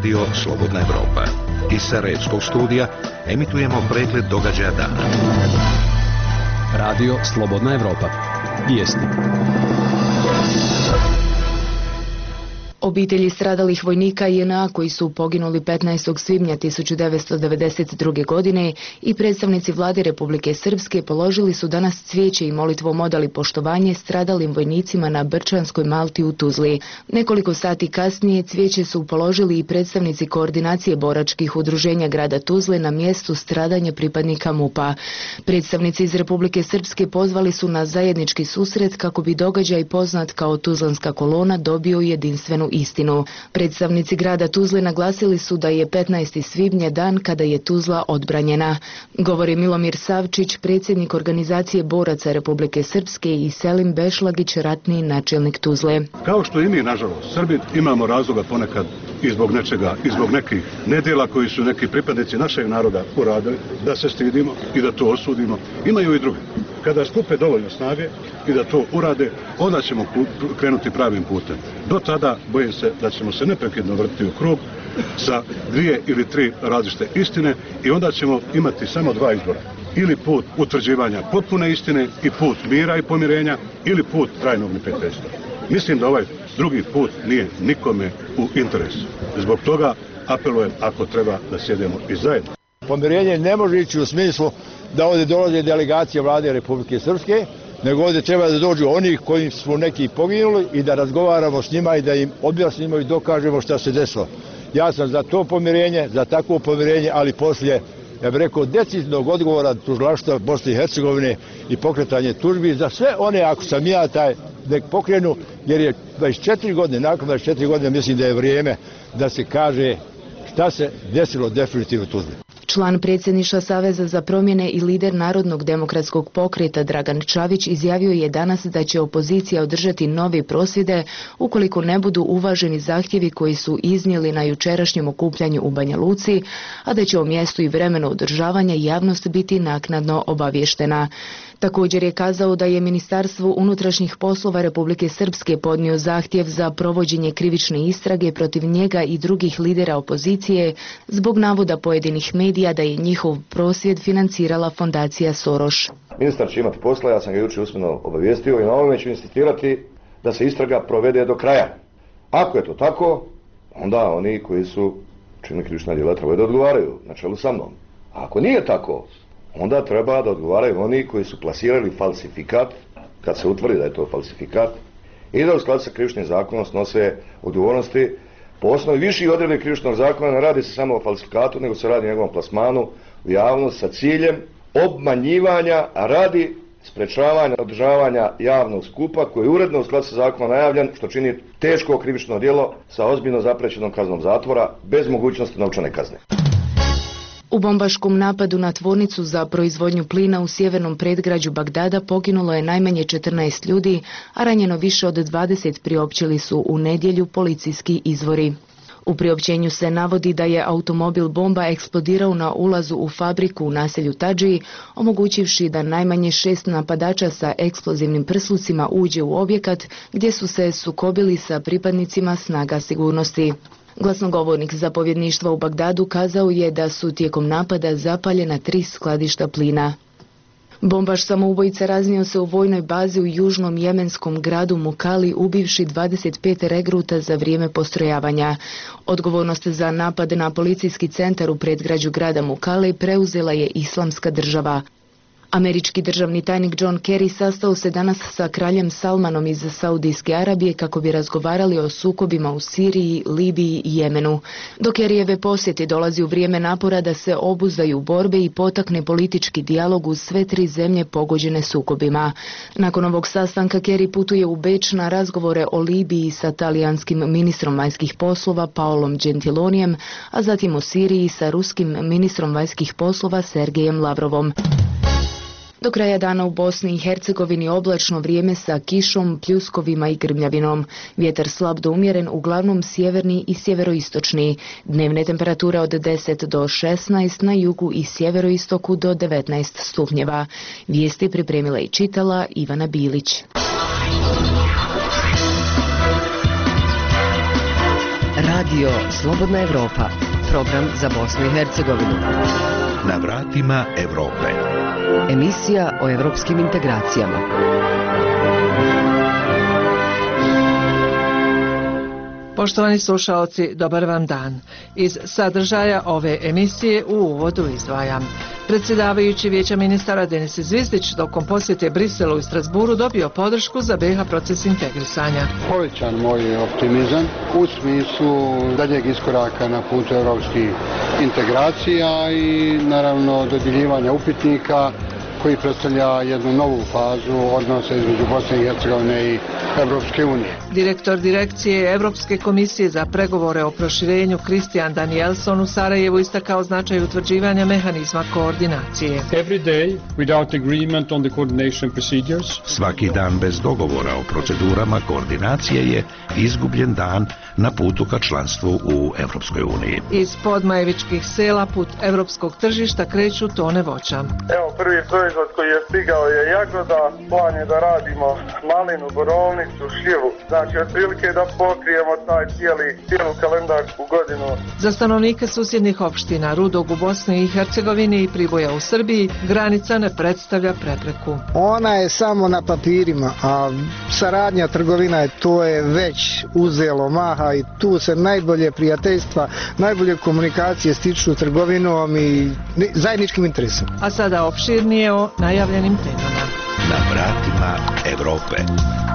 Radio Slobodna Evropa. Iz Sarajevskog studija emitujemo pregled događaja dana. Radio Slobodna Evropa. Vijesti. Obitelji stradalih vojnika JNA koji su poginuli 15. svibnja 1992. godine i predstavnici vlade Republike Srpske položili su danas cvijeće i molitvom odali poštovanje stradalim vojnicima na Brčanskoj Malti u Tuzli. Nekoliko sati kasnije cvijeće su položili i predstavnici koordinacije boračkih udruženja grada Tuzle na mjestu stradanja pripadnika MUP-a. Predstavnici iz Republike Srpske pozvali su na zajednički susret kako bi događaj poznat kao Tuzlanska kolona dobio jedinstvenu istinu. Predstavnici grada Tuzle naglasili su da je 15. svibnja dan kada je Tuzla odbranjena. Govori Milomir Savčić, predsjednik organizacije boraca Republike Srpske, i Selim Bešlagić, ratni načelnik Tuzle. Kao što i mi, nažalost, Srbi, imamo razloga ponekad i zbog nečega, i zbog nekih nedjela koji su neki pripadnici našeg naroda uradili, da se stidimo i da to osudimo. Imaju i drugi. Kada skupe dovoljno snage i da to urade, onda ćemo krenuti pravim putem. Do tada bojim se da ćemo se neprekidno vrtiti u krug sa 2 ili 3 različite istine i onda ćemo imati samo 2 izbora. Ili put utvrđivanja potpune istine i put mira i pomirenja, ili put trajnog neprijateljstva. Mislim da ovaj drugi put nije nikome u interesu. Zbog toga apelujem, ako treba, da sjedemo i zajedno. Pomirenje ne može ići u smislu da ovdje dolaze delegacije vlade Republike Srpske, nego ovdje treba da dođu oni koji su neki poginuli i da razgovaramo s njima i da im objasnimo i dokažemo šta se desilo. Ja sam za to pomirenje, za takvo pomirenje, ali poslije, ja bih rekao, decidnog odgovora tužilaštva Bosne i Hercegovine i pokretanje tužbi za sve one, ako sam ja taj, nek pokrenu, jer je 24 godine, nakon 24 godine mislim da je vrijeme da se kaže šta se desilo definitivno u Tuzli. Član predsjedništva Saveza za promjene i lider Narodnog demokratskog pokreta Dragan Čavić izjavio je danas da će opozicija održati nove prosvjede ukoliko ne budu uvaženi zahtjevi koji su iznijeli na jučerašnjem okupljanju u Banja Luci, a da će o mjestu i vremenu održavanja javnost biti naknadno obavještena. Također je kazao da je Ministarstvo unutrašnjih poslova Republike Srpske podnio zahtjev za provođenje krivične istrage protiv njega i drugih lidera opozicije zbog navoda pojedinih medija da je njihov prosvjed financirala fondacija Soros. Ministar će imati posla, ja sam ga jučer usmeno obavijestio i na ovome ću insistirati da se istraga provede do kraja. Ako je to tako, onda oni koji su činili krivična djela trebaju da odgovaraju na čelu sa mnom. A ako nije tako, onda treba da odgovaraju oni koji su plasirali falsifikat, kad se utvrdi da je to falsifikat, i da u skladu sa krivičnim zakonom snose odgovornosti. Po osnovi viših odredbi krivičnog zakona ne radi se samo o falsifikatu, nego se radi o njegovom plasmanu u javnost sa ciljem obmanjivanja radi sprečavanja održavanja javnog skupa koji je uredno u skladu sa zakonom najavljen, što čini teško krivično djelo sa ozbiljno zaprećenom kaznom zatvora bez mogućnosti novčane kazne. U bombaškom napadu na tvornicu za proizvodnju plina u sjevernom predgrađu Bagdada poginulo je najmanje 14 ljudi, a ranjeno više od 20, priopćili su u nedjelju policijski izvori. U priopćenju se navodi da je automobil bomba eksplodirao na ulazu u fabriku u naselju Tadži, omogućivši da najmanje 6 napadača sa eksplozivnim prslucima uđe u objekat gdje su se sukobili sa pripadnicima snaga sigurnosti. Glasnogovornik zapovjedništva u Bagdadu kazao je da su tijekom napada zapaljena 3 skladišta plina. Bombaš samoubojica raznio se u vojnoj bazi u južnom jemenskom gradu Mukali, ubivši 25 regruta za vrijeme postrojavanja. Odgovornost za napad na policijski centar u predgrađu grada Mukali preuzela je Islamska država. Američki državni tajnik John Kerry sastao se danas sa kraljem Salmanom iz Saudijske Arabije kako bi razgovarali o sukobima u Siriji, Libiji i Jemenu. Do Kerryjeve posjete dolazi u vrijeme napora da se obuzdaju borbe i potakne politički dijalog uz sve 3 zemlje pogođene sukobima. Nakon ovog sastanka Kerry putuje u Beč na razgovore o Libiji sa talijanskim ministrom vanjskih poslova Paolom Gentilonijem, a zatim o Siriji sa ruskim ministrom vanjskih poslova Sergejem Lavrovom. Do kraja dana u Bosni i Hercegovini oblačno vrijeme sa kišom, pljuskovima i grmljavinom. Vjetar slab do umjeren, uglavnom sjeverni i sjeveroistočni. Dnevne temperature od 10 do 16, na jugu i sjeveroistoku do 19 stupnjeva. Vijesti pripremila i čitala Ivana Bilić. Radio Slobodna Evropa, program za Bosnu i Hercegovinu. Na vratima Evrope. Emisija o evropskim integracijama. Poštovani slušaoci, dobar vam dan. Iz sadržaja ove emisije u uvodu izdvajam. Predsjedavajući Vijeća ministara Denis Zvizdić tokom posjete Briselu i Strasburu dobio podršku za BiH proces integrisanja. Povećan moj optimizam u smislu daljeg iskoraka na putu evropskih integracija i naravno dodjeljivanja upitnika koji predstavlja jednu novu fazu odnosa između Bosne i Hercegovine i Evropske unije. Direktor direkcije Evropske komisije za pregovore o proširenju Kristijan Danielson u Sarajevu istakao značaj utvrđivanja mehanizma koordinacije. Svaki dan bez dogovora o procedurama koordinacije je izgubljen dan na putu ka članstvu u Evropskoj uniji. Iz podmajevičkih sela put evropskog tržišta kreću tone voća. Evo, prvi proizvod koji je stigao je jagoda, plan je da radimo malinu, borovnicu, šljivu. Znači, otprilike da pokrijemo taj cijelu kalendarsku godinu. Za stanovnike susjednih opština Rudog u Bosni i Hercegovini i Priboja u Srbiji granica ne predstavlja prepreku. Ona je samo na papirima, a saradnja trgovina to je već uzelo maha i tu se najbolje prijateljstva, najbolje komunikacije stiču trgovinom i zajedničkim interesom. A sada opširnije o najavljenim temama. Na vratima Evrope.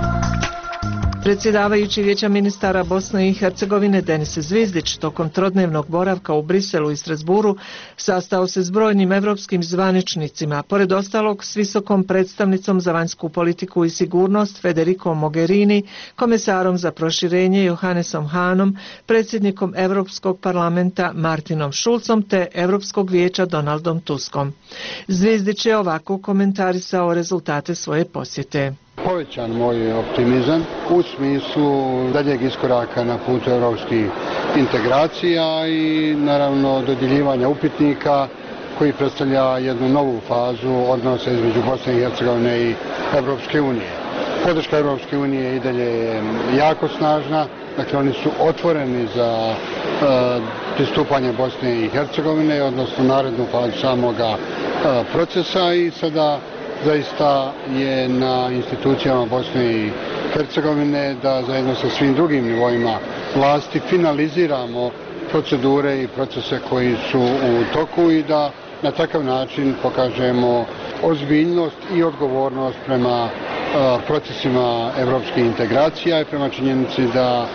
Predsjedavajući Vijeća ministara Bosne i Hercegovine Denis Zvizdić tokom trodnevnog boravka u Briselu i Strasburu sastao se s brojnim evropskim zvaničnicima, pored ostalog s visokom predstavnicom za vanjsku politiku i sigurnost Federikom Mogherini, komesarom za proširenje Johannesom Hahnom, predsjednikom Europskog parlamenta Martinom Schulzom te Europskog vijeća Donaldom Tuskom. Zvizdić je ovako komentarisao rezultate svoje posjete. Povećan moj optimizam u smislu daljeg iskoraka na putu evropskih integracija i naravno dodjeljivanja upitnika koji predstavlja jednu novu fazu odnosa između Bosne i Hercegovine i Evropske unije. Podrška Evropske unije i dalje je jako snažna, dakle oni su otvoreni za pristupanje Bosne i Hercegovine, odnosno narednu fazu samoga procesa i sada zaista je na institucijama Bosne i Hercegovine da zajedno sa svim drugim nivoima vlasti finaliziramo procedure i procese koji su u toku i da na takav način pokažemo ozbiljnost i odgovornost prema procesima evropskih integracija i prema činjenici da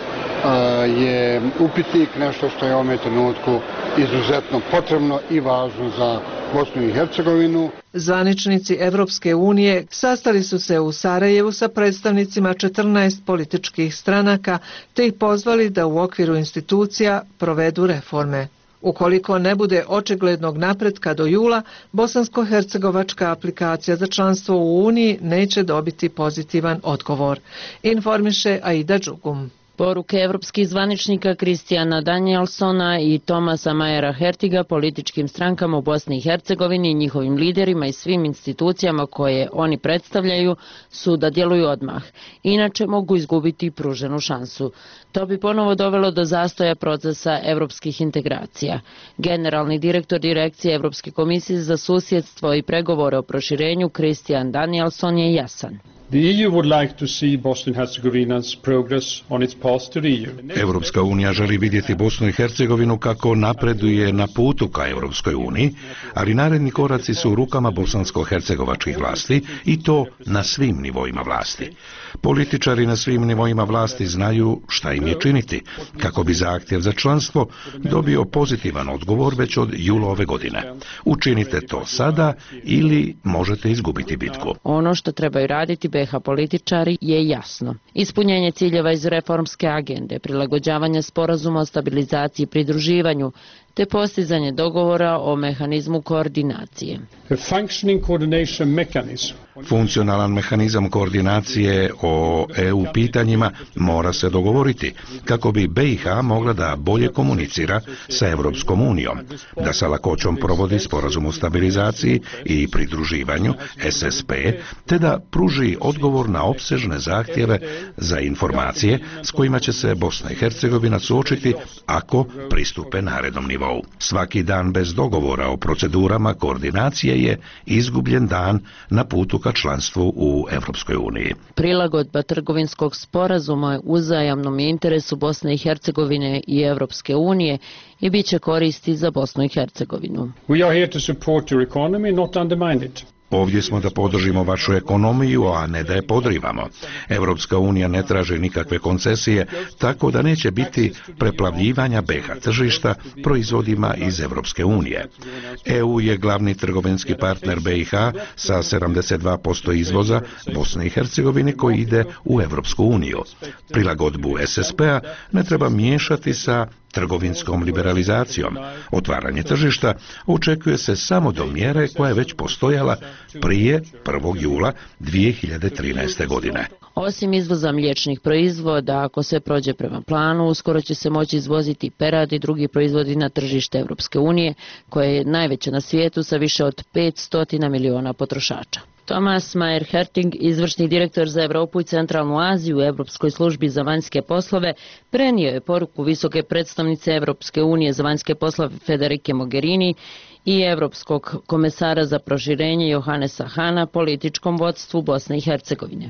je upitnik nešto što je u ovom trenutku izuzetno potrebno i važno za Bosnu i Hercegovinu. Zvaničnici Evropske unije sastali su se u Sarajevu sa predstavnicima 14 političkih stranaka te ih pozvali da u okviru institucija provedu reforme. Ukoliko ne bude očiglednog napretka do jula, bosansko-hercegovačka aplikacija za članstvo u Uniji neće dobiti pozitivan odgovor, informiše Aida Đugum. Poruke evropskih zvaničnika Kristijana Danielsona i Tomasa Majera Hertiga političkim strankama u Bosni i Hercegovini, njihovim liderima i svim institucijama koje oni predstavljaju su da djeluju odmah. Inače mogu izgubiti pruženu šansu. To bi ponovo dovelo do zastoja procesa evropskih integracija. Generalni direktor direkcije Evropske komisije za susjedstvo i pregovore o proširenju Kristijan Danielson je jasan. Evropska unija želi vidjeti Bosnu i Hercegovinu kako napreduje na putu ka Evropskoj uniji, ali naredni koraci su u rukama bosansko-hercegovačkih vlasti i to na svim nivoima vlasti. Političari na svim nivoima vlasti znaju šta im je činiti, kako bi zahtjev za članstvo dobio pozitivan odgovor već od jula ove godine. Učinite to sada ili možete izgubiti bitku. Ono što trebaju raditi BiH političari je jasno. Ispunjenje ciljeva iz reformske agende, prilagođavanje sporazuma o stabilizaciji i pridruživanju, te postizanje dogovora o mehanizmu koordinacije. Funkcionalan mehanizam koordinacije o EU pitanjima mora se dogovoriti kako bi BiH mogla da bolje komunicira sa Europskom unijom, da sa lakoćom provodi sporazum o stabilizaciji i pridruživanju SSP, te da pruži odgovor na opsežne zahtjeve za informacije s kojima će se Bosna i Hercegovina suočiti ako pristupe narednom nivou. Svaki dan bez dogovora o procedurama koordinacije je izgubljen dan na putu ka članstvu u Europskoj uniji. Prilagodba trgovinskog sporazuma uzajamnom interesu Bosne i Hercegovine i Europske unije i bit će koristi za Bosnu i Hercegovinu. We are here to support your economy, not undermine it. Ovdje smo da podržimo vašu ekonomiju, a ne da je podrivamo. Europska unija ne traži nikakve koncesije, tako da neće biti preplavljivanja BiH tržišta proizvodima iz Europske unije. EU je glavni trgovinski partner BiH sa 72% izvoza Bosne i Hercegovine koji ide u Europsku uniju. Prilagodbu SSP-a ne treba miješati sa trgovinskom liberalizacijom. Otvaranje tržišta očekuje se samo do mjere koja je već postojala prije 1. jula 2013. godine. Osim izvoza mliječnih proizvoda, ako sve prođe prema planu, uskoro će se moći izvoziti perad i drugi proizvodi na tržište Europske unije, koje je najveće na svijetu sa više od 500 miliona potrošača. Thomas Mayer-Herting, izvršni direktor za Europu i Centralnu Aziju u Europskoj službi za vanjske poslove, prenio je poruku visoke predstavnice Europske unije za vanjske poslove Federike Mogherini i Europskog komesara za proširenje Johannesa Hana političkom vodstvu Bosne i Hercegovine.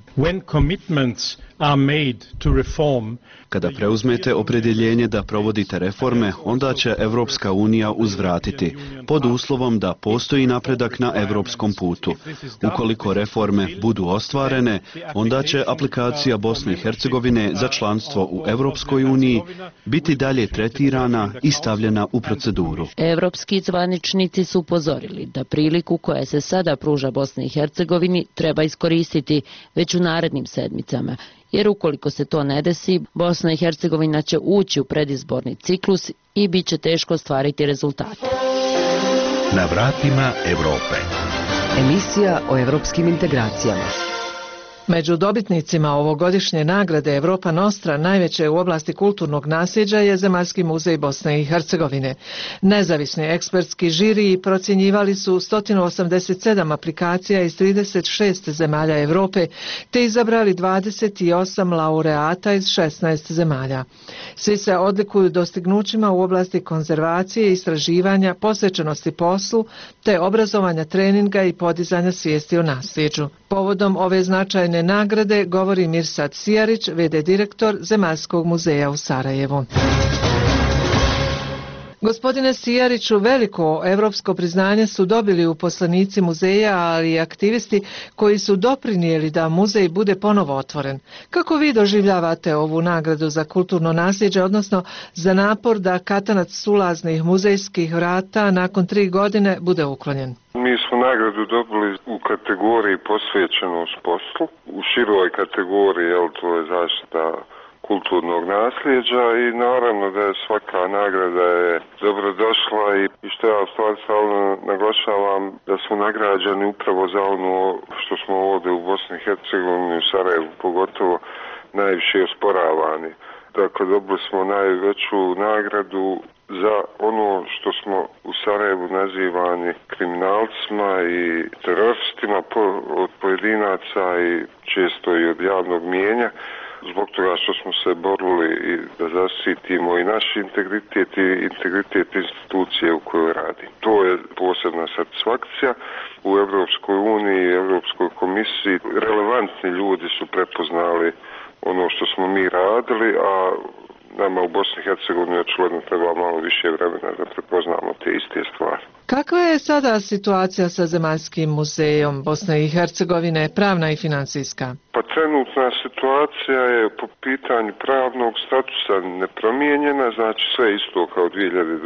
Kada preuzmete opredjeljenje da provodite reforme, onda će Europska unija uzvratiti, pod uslovom da postoji napredak na europskom putu. Ukoliko reforme budu ostvarene, onda će aplikacija Bosne i Hercegovine za članstvo u Europskoj uniji biti dalje tretirana i stavljena u proceduru. Europski zvaničnici su upozorili da priliku koja se sada pruža Bosni i Hercegovini treba iskoristiti već u narednim sedmicama, jer ukoliko se to ne desi, Bosna i Hercegovina će ući u predizborni ciklus i bit će teško ostvariti rezultate. Na vratima Europe. Emisija o europskim integracijama. Među dobitnicima ovogodišnje nagrade Europa Nostra, najveće u oblasti kulturnog nasljeđa, je Zemaljski muzej Bosne i Hercegovine. Nezavisni ekspertski žiriji procjenjivali su 187 aplikacija iz 36 zemalja Europe, te izabrali 28 laureata iz 16 zemalja. Svi se odlikuju dostignućima u oblasti konzervacije, istraživanja, posvećenosti poslu, te obrazovanja, treninga i podizanja svijesti o nasljeđu. Povodom ove značajne nagrade govori Mirsad Sijarić, v.d. direktor Zemaljskog muzeja u Sarajevu. Gospodine Sijariću, veliko europsko priznanje su dobili uposlenici muzeja, ali i aktivisti koji su doprinijeli da muzej bude ponovo otvoren. Kako vi doživljavate ovu nagradu za kulturno nasljeđe, odnosno za napor da katanac sulaznih muzejskih vrata nakon 3 godine bude uklonjen? Mi smo nagradu dobili u kategoriji posvećenost poslu, u široj kategoriji, to je zaštita kulturnog nasljeđa i naravno da je svaka nagrada je dobro došla i što ja u stvari stalno naglašavam da smo nagrađeni upravo za ono što smo ovdje u Bosni i Hercegovini, u Sarajevu pogotovo, najviše osporavani. Dakle, dobili smo najveću nagradu za ono što smo u Sarajevu nazivani kriminalcima i teroristima od pojedinaca i često i od javnog mijenja, zbog toga što smo se borili i da zaštitimo i naš integritet i integritet institucije u kojoj radi. To je posebna satisfakcija. U Europskoj uniji i Europskoj komisiji relevantni ljudi su prepoznali ono što smo mi radili, a nama u Bosni i Hercegovini očigledno treba malo više vremena da prepoznamo te iste stvari. Kakva je sada situacija sa Zemaljskim muzejom Bosne i Hercegovine, pravna i financijska? Pa trenutna situacija je po pitanju pravnog statusa nepromijenjena, znači sve isto kao 2012.,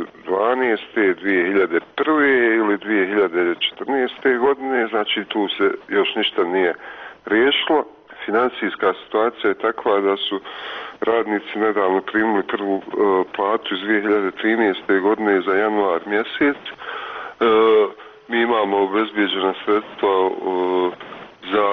2001. ili 2014. godine, znači tu se još ništa nije riješilo. Financijska situacija je takva da su radnici nedavno primili prvu platu iz 2013. godine za januar mjesec. Mi imamo obezbijeđena sredstva za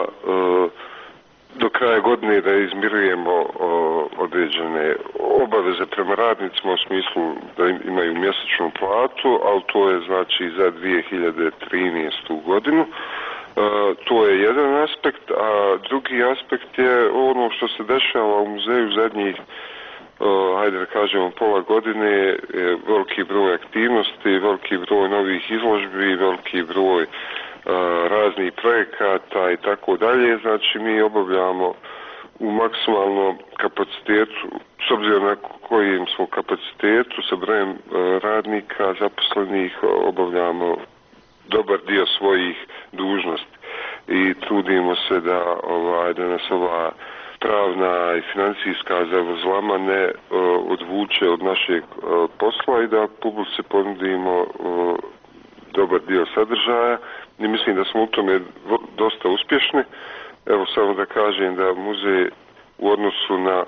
godine da izmirujemo određene obaveze prema radnicima u smislu da imaju mjesečnu platu, ali to je znači za 2013. godinu. To je jedan aspekt, a drugi aspekt je ono što se dešava u muzeju zadnjih, hajde da kažemo, pola godine, veliki broj aktivnosti, veliki broj novih izložbi, veliki broj raznih projekata i tako dalje. Znači mi obavljamo u maksimalnom kapacitetu, s obzirom na kojim smo kapacitetu, sa brojem radnika zaposlenih, obavljamo dobar dio svojih dužnosti i trudimo se da nas ova pravna i financijska zavrzlama ne odvuče od našeg posla i da publici ponudimo dobar dio sadržaja i mislim da smo u tome dosta uspješni. Evo samo da kažem da muzej u odnosu na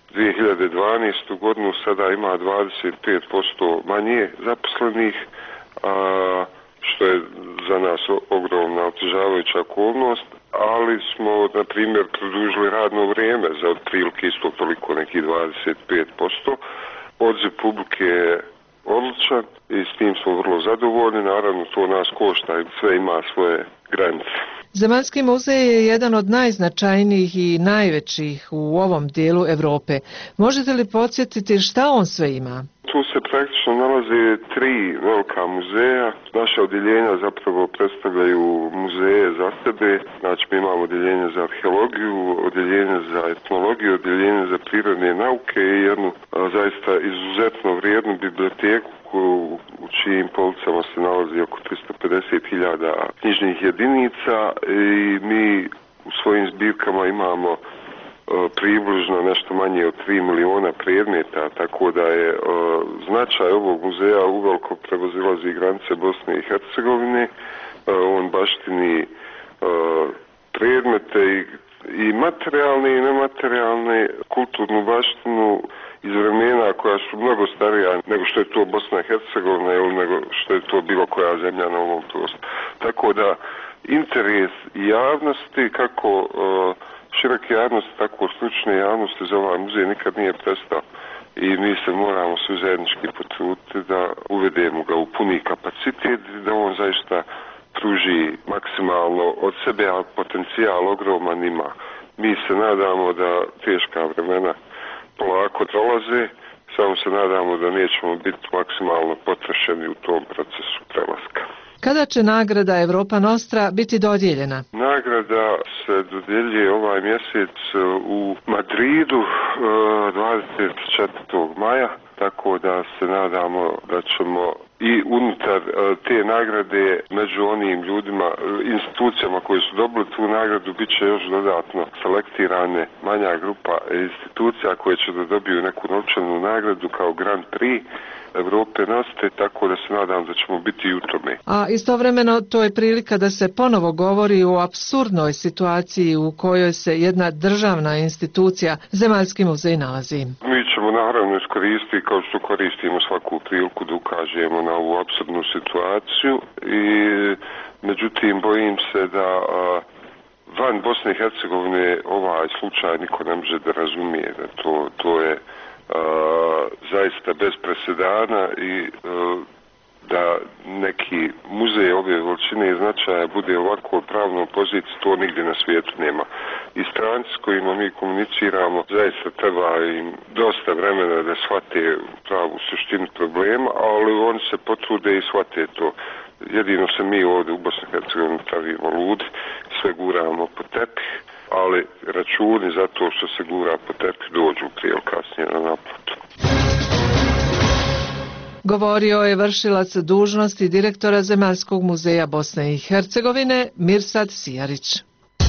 2012. godinu sada ima 25% manje zaposlenih, što je za nas ogromna otežavajuća okolnost, ali smo, na primjer, produžili radno vrijeme za otprilike isto toliko, neki 25%. Odziv publike je odličan i s tim smo vrlo zadovoljni. Naravno, to nas košta i sve ima svoje granice. Zemaljski muzej je jedan od najznačajnijih i najvećih u ovom dijelu Europe. Možete li podsjetiti šta on sve ima? Tu se praktično nalaze 3 velika muzeja. Naša odjeljenja zapravo predstavljaju muzeje za sebe. Znači mi imamo odjeljenje za arheologiju, odjeljenje za etnologiju, odjeljenje za prirodne nauke i jednu zaista izuzetno vrijednu biblioteku u čijim policama se nalazi oko 350.000 knjižnih jedinica i mi u svojim zbirkama imamo približno nešto manje od 3 miliona predmeta, tako da je značaj ovog muzeja uveliko prevazilazi granice Bosne i Hercegovine. On baštini predmete i materijalne i nematerijalne, kulturnu baštinu iz vremena koja su mnogo starija nego što je to Bosna i Hercegovina ili nego što je to bilo koja zemlja na ovom prostoru. Tako da interes javnosti, kako široke javnosti, tako stručne javnosti za ovaj muzej nikad nije prestao i mi se moramo svi zajednički potruditi da uvedemo ga u puni kapacitet i da on zaista pruži maksimalno od sebe, a potencijal ogroman ima. Mi se nadamo da teška vremena polako dolaze, samo se nadamo da nećemo biti maksimalno potrošeni u tom procesu prelaska. Kada će nagrada Europa Nostra biti dodijeljena? Nagrada se dodjeljuje ovaj mjesec u Madridu 24. maja, tako da se nadamo da ćemo i unutar te nagrade među onim ljudima, institucijama koji su dobili tu nagradu, bit će još dodatno selektirane manja grupa institucija koje će da dobiju neku novčanu nagradu kao Grand Prix Europe Nostre, tako da se nadam da ćemo biti i u tome. A istovremeno to je prilika da se ponovo govori o apsurdnoj situaciji u kojoj se jedna državna institucija, Zemaljski muzej, nalazi. Mi ćemo naravno iskoristiti, kao što koristimo svaku priliku, da ukažemo na ovu apsurdnu situaciju i međutim bojim se da van Bosne i Hercegovine ovaj slučaj niko ne može da razumije, da to je zaista bez presedana i da neki muzej ove veličine i značaja bude ovako u pravnom poziciji, to nigdje na svijetu nema. I stranci s kojima mi komuniciramo zaista treba im dosta vremena da shvate pravu suštinu problema, ali oni se potrude i shvate to. Jedino se mi ovdje u Bosni i Hercegovini pravimo ludi, sve guramo po tepih, ali računi za to što se gura po tepih dođu prije ili kasnije na naplatu. Govorio je vršilac dužnosti direktora Zemaljskog muzeja Bosne i Hercegovine Mirsad Sijarić.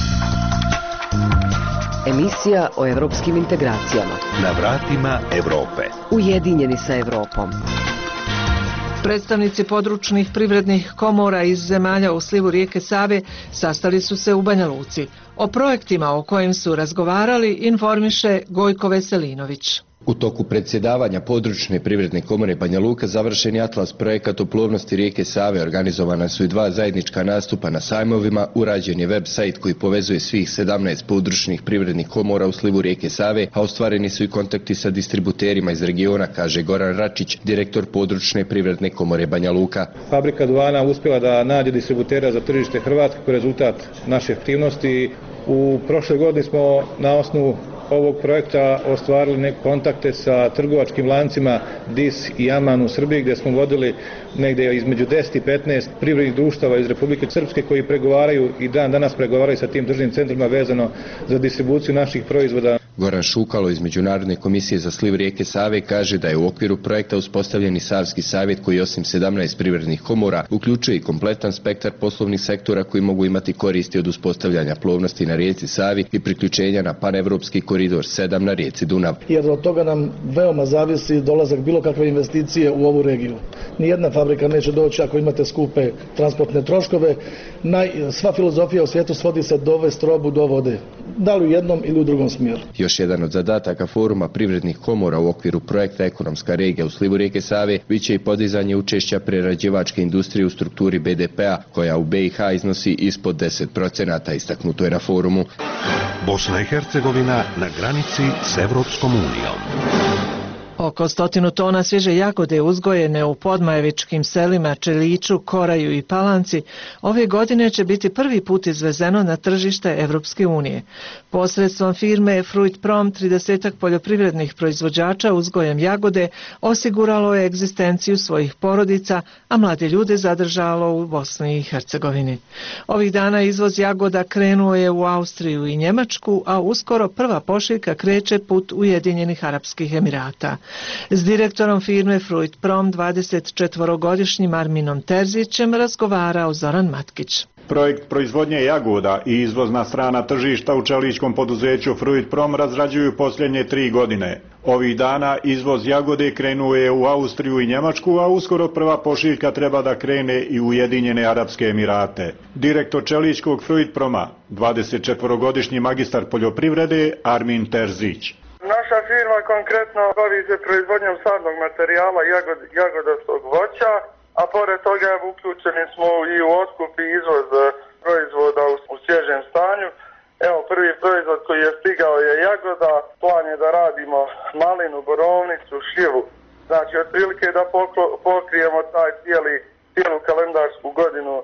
Emisija o evropskim integracijama. Na vratima Europe. Ujedinjeni sa Europom. Predstavnici područnih privrednih komora iz zemalja u slivu rijeke Save sastali su se u Banja Luci. O projektima o kojim su razgovarali informiše Gojko Veselinović. U toku predsjedavanja područne privredne komore Banja Luka završen je atlas projekat o plovnosti rijeke Save, organizovana su i 2 zajednička nastupa na sajmovima, urađen je web sajt koji povezuje svih 17 područnih privrednih komora u slivu rijeke Save, a ostvareni su i kontakti sa distributerima iz regiona, kaže Goran Račić, direktor područne privredne komore Banja Luka. Fabrika duvana uspjela da nađe distributera za tržište Hrvatske kao rezultat naše aktivnosti. U prošle godini smo na osnovu ovog projekta ostvarili neke kontakte sa trgovačkim lancima DIS i Aman u Srbiji, gdje smo vodili negdje između 10 i 15 privrednih društava iz Republike Srpske koji pregovaraju i danas pregovaraju sa tim državnim centrima vezano za distribuciju naših proizvoda. Goran Šukalo iz Međunarodne komisije za sliv rijeke Save kaže da je u okviru projekta uspostavljen i Savski savjet koji osim 17 privrednih komora uključuje i kompletan spektar poslovnih sektora koji mogu imati koristi od uspostavljanja plovnosti na rijeci Savi i priključenja na panevropski koridor 7 na rijeci Dunav. Jer od toga nam veoma zavisi dolazak bilo kakve investicije u ovu regiju. Nijedna fabrika neće doći ako imate skupe transportne troškove. Sva filozofija u svijetu svodi se dovesti robu do vode. Da li u jednom ili u drugom smjeru. Još jedan od zadataka foruma privrednih komora u okviru projekta Ekonomska regija u slivu rijeke Save biće i podizanje učešća prerađivačke industrije u strukturi BDP-a koja u BiH iznosi ispod 10%, istaknuto je na forumu. Bosna i Hercegovina na granici s Evropskom unijom. Oko 100 tona svježe jagode uzgojene u podmajevičkim selima Čeliću, Koraju i Palanci ove godine će biti prvi put izvezeno na tržište Evropske unije. Posredstvom firme Fruitprom 30 poljoprivrednih proizvođača uzgojem jagode osiguralo je egzistenciju svojih porodica, a mlade ljude zadržalo u Bosni i Hercegovini. Ovih dana izvoz jagoda krenuo je u Austriju i Njemačku, a uskoro prva pošiljka kreće put Ujedinjenih Arapskih Emirata. S direktorom firme Fruitprom 24-godišnjim Arminom Terzićem razgovarao Zoran Matkić. Projekt proizvodnje jagoda i izvozna strana tržišta u čeličkom poduzeću Fruitprom razrađuju posljednje 3 godine. Ovih dana izvoz jagode krenuo je u Austriju i Njemačku, a uskoro prva pošiljka treba da krene i u Ujedinjene Arapske Emirate. Direktor čeličkog Fruitproma, 24-godišnji magistar poljoprivrede Armin Terzić. Naša firma konkretno bavi se proizvodnjom sadnog materijala jagodastog voća, a pored toga uključeni smo i u otkup i izvoz proizvoda u svježem stanju. Evo, prvi proizvod koji je stigao je jagoda, plan je da radimo malinu, borovnicu, šljivu. Znači, otprilike da pokrijemo taj cijelu kalendarsku godinu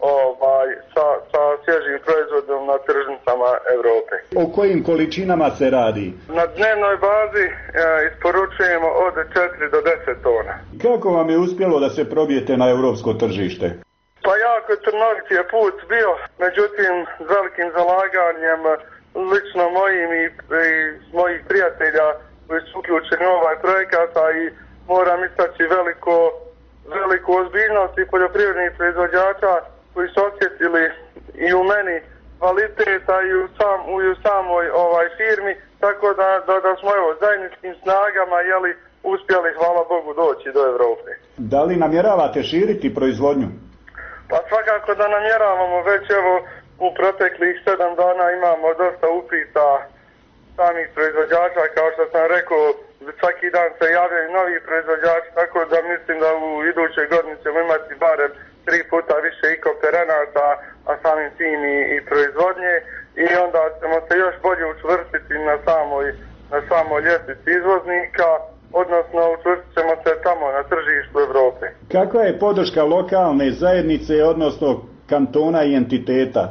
sa svježim proizvodom na tržnicama Europe. O kojim količinama se radi? Na dnevnoj bazi isporučujemo od 4 do 10 tona. Kako vam je uspjelo da se probijete na europsko tržište? Pa jako trnovit je put bio, međutim s velikim zalaganjem lično mojim i mojih prijatelja koji su uključeni u ovaj projekat, a i moram istaći veliku ozbiljnost i poljoprivrednih proizvođača koji su osjetili i u meni kvaliteta i u samoj firmi, tako da smo zajedničkim snagama uspjeli, hvala Bogu, doći do Europe. Da li namjeravate širiti proizvodnju? Pa svakako da namjeravamo, već u proteklih 7 dana imamo dosta upita samih proizvođača, kao što sam rekao, svaki dan se javljaju novi proizvođači, tako da mislim da u idućoj godini ćemo imati barem 3 puta više i kooperanata, a samim tim i proizvodnje, i onda ćemo se još bolje učvrstiti na samoj ljestvici izvoznika, odnosno učvrstit ćemo se tamo na tržištu Europe. Kakva je podrška lokalne zajednice, odnosno kantona i entiteta?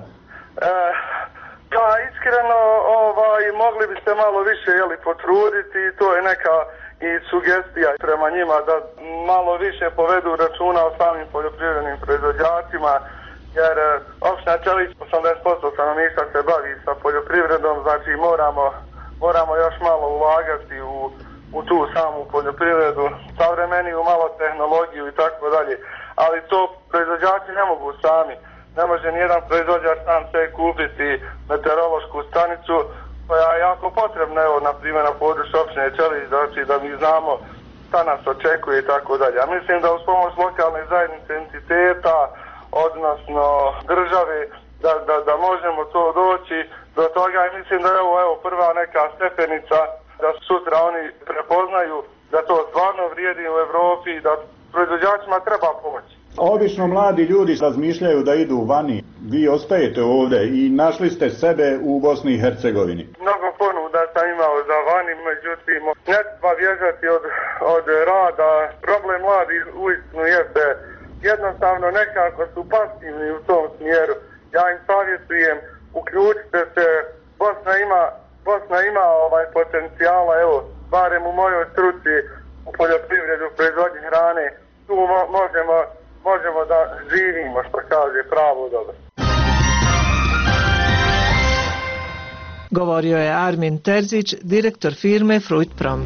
Pa iskreno mogli bi se malo više potruditi, to je neka i sugestija prema njima da malo više povedu računa o samim poljoprivrednim proizvođačima, jer opština Čelić 80% stanovništva se bavi sa poljoprivredom, znači moramo još malo ulagati u tu samu poljoprivredu, savremeniju malo tehnologiju i tako dalje, ali to proizvođači ne mogu sami. Ne može nijedan proizvođač sam se kupiti meteorološku stanicu koja je jako potrebna, na primjer na području opštine Čelić, znači da mi znamo šta nas očekuje i tako dalje. A mislim da uz pomoć lokalne zajednice, entiteta, odnosno države, da možemo to doći do toga, i mislim da je ovo prva neka stepenica da sutra oni prepoznaju da to stvarno vrijedi u Europi i da proizvođačima treba pomoći. Obično mladi ljudi razmišljaju da idu vani. Vi ostajete ovdje i našli ste sebe u Bosni i Hercegovini. Mnogo ponuda sam imao za vani, međutim ne treba bježati od rada. Problem mladi uistinu jeste jednostavno nekako su pasivni u tom smjeru. Ja im savjetujem, uključite se, Bosna ima potencijala, evo, barem u mojoj struci u poljoprivredu, proizvodnji hrane, tu možemo da živimo, što kaže, pravo dobro. Govorio je Armin Terzić, direktor firme Fruitprom.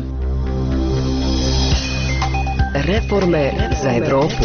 Reforme za Evropu.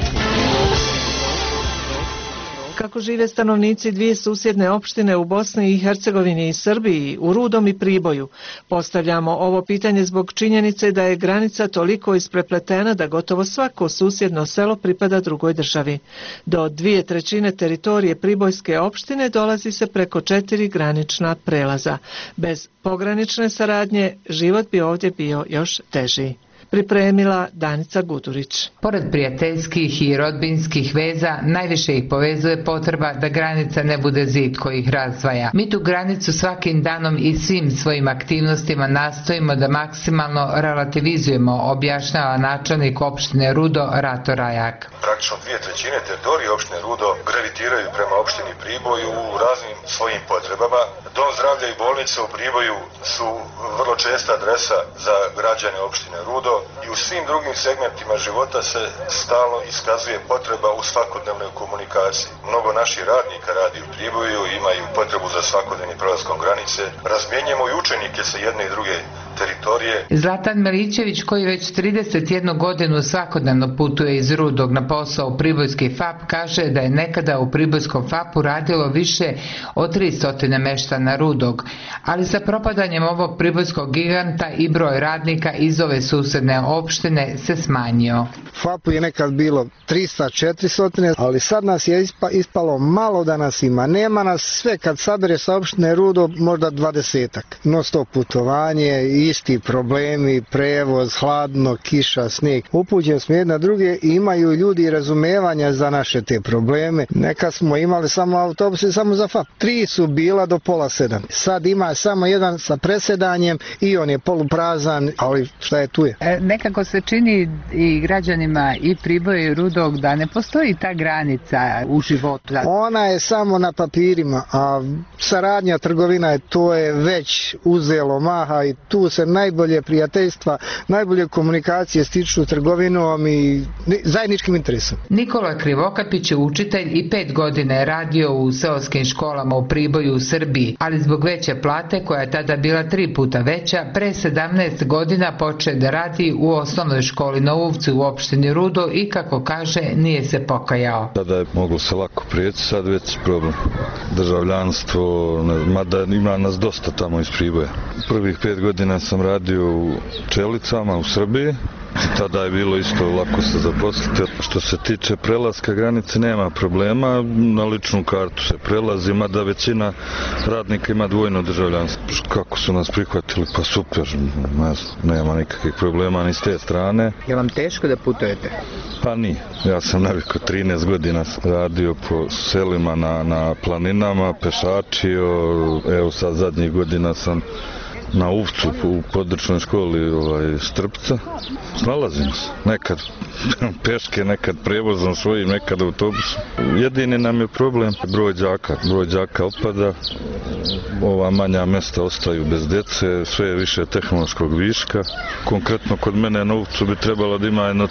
Kako žive stanovnici dvije susjedne opštine u Bosni i Hercegovini i Srbiji, u Rudom i Priboju? Postavljamo ovo pitanje zbog činjenice da je granica toliko isprepletena da gotovo svako susjedno selo pripada drugoj državi. Do 2/3 teritorije Pribojske opštine dolazi se preko 4 granična prelaza. Bez pogranične saradnje život bi ovdje bio još teži. Pripremila Danica Gudurić. Pored prijateljskih i rodbinskih veza, najviše ih povezuje potreba da granica ne bude zid koji ih razdvaja. Mi tu granicu svakim danom i svim svojim aktivnostima nastojimo da maksimalno relativizujemo, objašnjava načelnik opštine Rudo Rato Rajak. Praktično 2/3 teritorije opštine Rudo gravitiraju prema opštini Priboj u raznim svojim potrebama. Dom zdravlja i bolnica u Priboju su vrlo česta adresa za građane opštine Rudo i u svim drugim segmentima života se stalno iskazuje potreba u svakodnevnoj komunikaciji. Mnogo naših radnika radi u Priboju, imaju potrebu za svakodnevnim prelaskom granice. Razmjenjujemo i učenike sa jedne i druge teritorije. Zlatan Milićević, koji već 31 godinu svakodnevno putuje iz Rudog na posao u Pribojski FAP, kaže da je nekada u Pribojskom FAP-u radilo više od 300 meštana Rudog, ali sa propadanjem ovog pribojskog giganta i broj radnika iz ove susjedne opštine se smanjio. FAP-u je nekad bilo 300-400, ali sad nas je ispalo malo da nas ima. Nema nas sve, kad sabere sa opštine Rudo možda 20-ak. Non stop putovanje, isti problemi, prevoz, hladno, kiša, snijeg. Upućeni smo jedna druge i imaju ljudi razumevanja za naše te probleme. Nekad smo imali samo autobuse samo za FAP. 3 su bila do 6:30. Sad ima samo jedan sa presedanjem i on je poluprazan, ali šta je tu je. Nekako se čini i građanima i Priboja i Rudog da ne postoji ta granica u životu. Ona je samo na papirima, a saradnja, trgovina, to je već uzelo maha i tu se najbolje prijateljstva, najbolje komunikacije stiču trgovinom i zajedničkim interesom. Nikola Krivokapić je učitelj i 5 godina je radio u seoskim školama u Priboju u Srbiji, ali zbog veće plate, koja je tada bila 3 puta veća, pre 17 godina počeo da radi u osnovnoj školi na Uvcu u opštini Rudo i, kako kaže, nije se pokajao. Tada je moglo se lako prijeći, sad već problem. Državljanstvo, mada ima nas dosta tamo iz Priboja. Prvih 5 godina sam radio u Čelicama u Srbiji. Tada je bilo isto lako se zaposliti. Što se tiče prelaska granice, nema problema, na ličnu kartu se prelazi, mada većina radnika ima dvojno državljanstvo. Kako su nas prihvatili? Pa super, nema nikakvih problema ni s te strane. Je vam teško da putujete? Pa nije, ja sam navikao 13 godina radio po selima na planinama, pešačio, evo sad zadnjih godina sam na Uvcu u područnoj školi Štrpca. Snalazimo se. Nekad peške, nekad prevozom svojim, nekad autobusom. Jedini nam je problem broj đaka. Broj đaka opada, ova manja mesta ostaju bez djece, sve je više tehnološkog viška. Konkretno kod mene na Uvcu bi trebalo da ima jedno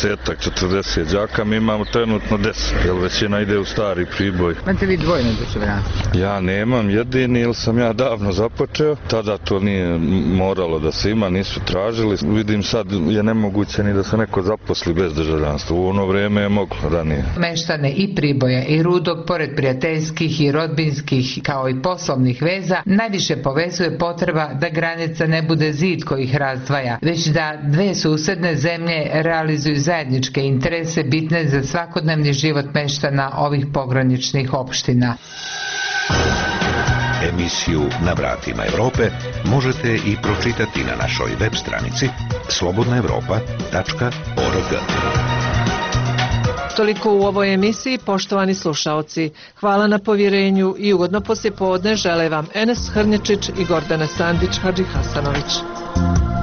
30-40 đaka, mi imamo trenutno 10, jer većina ide u stari Priboj. Imate vi dvojno državljanstvo? Ja nemam, jedini, jer sam ja davno započeo, tada to nije moralo da se ima, nisu tražili. Vidim sad je nemoguće ni da se neko zaposli bez državljanstva. U ono vrijeme je moglo ranije. Meštane i Priboja i Rudog, pored prijateljskih i rodbinskih kao i poslovnih veza, najviše povezuje potreba da granica ne bude zid koji ih razdvaja, već da dve susedne zemlje realizuju zajedničke interese bitne za svakodnevni život meštana ovih pograničnih opština. emisiju Na vratima Europe možete i pročitati na našoj web stranici slobodnaevropa.org. Toliko u ovoj emisiji, poštovani slušaoci. Hvala na povjerenju i ugodno poslijepodne žele vam Enes Hrnječić i Gordana Sandić Hadžihasanović.